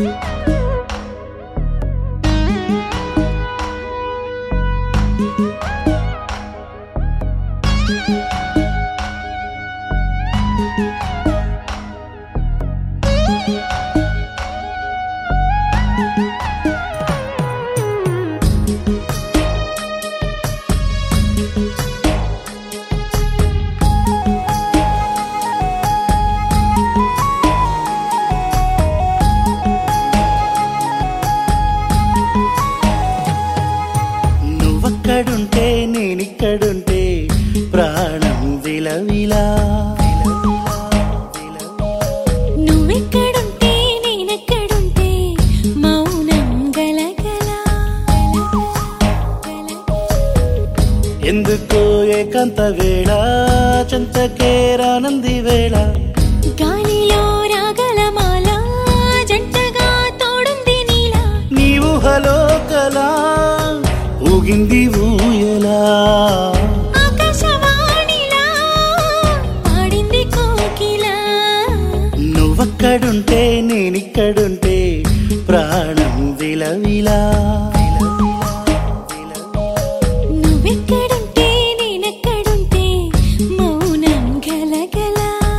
నువ్వక్కడుంటే నేనిక్కడుంటే ప్రాణం విలవిలా. నువ్వెక్కడుంటే నేనెక్కడుంటే మౌనం గలగల. ఎందుకో ఏకాంత వేళ చెంతకే రానంది వేళ. గాలిలో రాగలమాల జంటగా తోడుంది నీలా. నీ ఊహలో కలా ఊగింది ఊయలా. ఆకాశవాణిలా పాడింది కోకిలా. నువ్వక్కడుంటే నేనిక్కడుంటే ప్రాణం విలవిలా. నువ్వెక్కడుంటే నేనెక్కడుంటే మౌనం గలగల.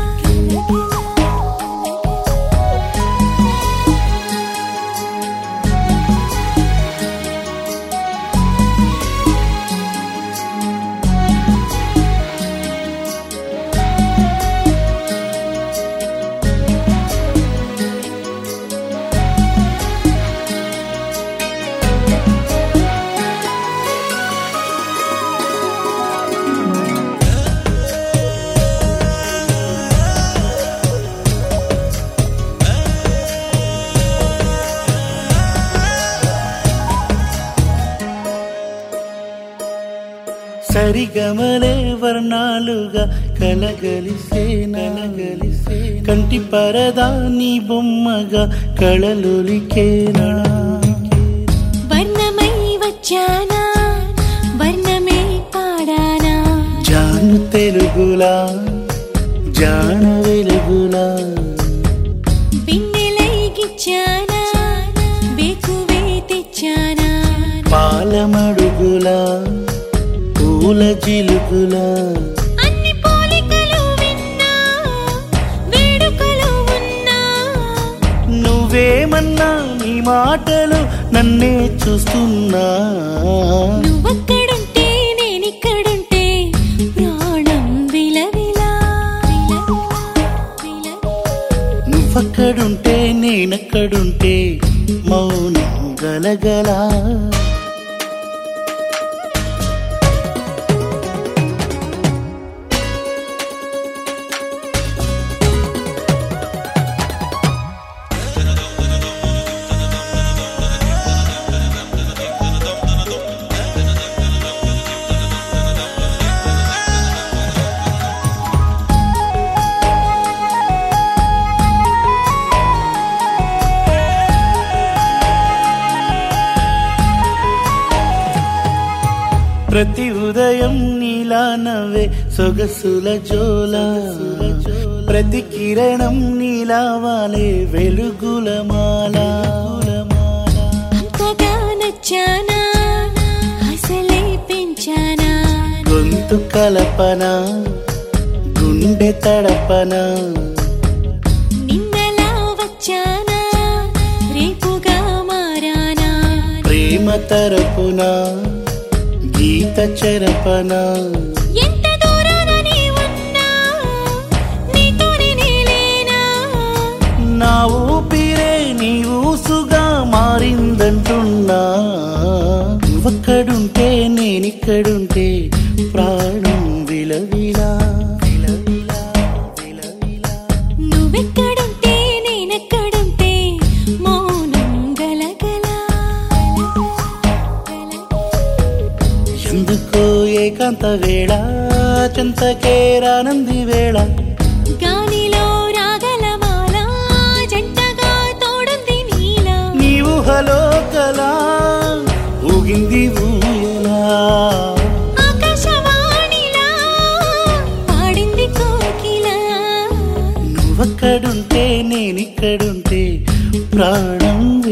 సరిగమలే వర్ణాలుగా కలగలిసే నలగలిసే. కంటి పరదా నీ బొమ్మగా కళలొలికేనా. వర్ణమై వచ్చానా వర్ణమే పాడానా. జాను తెలుగులా జాన వెలుగులా. బిన్నెలై గిచ్చానా బేకువే తెచ్చానా. పాలమడుగులా పూల జిలుగులా. అన్ని పోలికలు విన్నా వేడుకలు ఉన్నా. నువ్వేమన్నా నీ మాటలు నన్నే చూస్తున్నా. నువ్వక్కడుంటే నేనిక్కడుంటే ప్రాణం విలవిలా. నువ్వక్కడుంటే నేనక్కడుంటే మౌనం గలగలా. ప్రతి ఉదయం నీలా నవ్వే సొగసుల జోల. ప్రతి కిరణం నీలా వాలే వెలుగుల మాల. అంతగా నచ్చానా అసలే పెంచానా. గొంతు కలపన గుండె తడపన. నిన్నలా వచ్చానా రేపుగా మారానా. ప్రేమ తరపున గీత చెరపన. ఎంత దూరాన నీ ఉన్నా నీతోనే నేలేనా. నా ఊపిరే నీ ఊసుగా మారిందంటున్నా. నువ్వక్కడుంటే నేనిక్కడుంటే ప్రాణం విలవిలా. నువ్వెక్కడుంటే నేనెక్కడుంటే మౌనం గలగల. ఎందుకో ఏకాంత వేళ చెంతకే రానంది వేళ. గాలిలో రాగలమాల జంటగా తోడుంది నీలా. నీ ఊహలో కలా ఊగింది ఊయలా. ఆకాశవాణిలా పాడింది కోకిలా. నువ్వక్కడుంటే నేనిక్కడుంటే ప్రాణం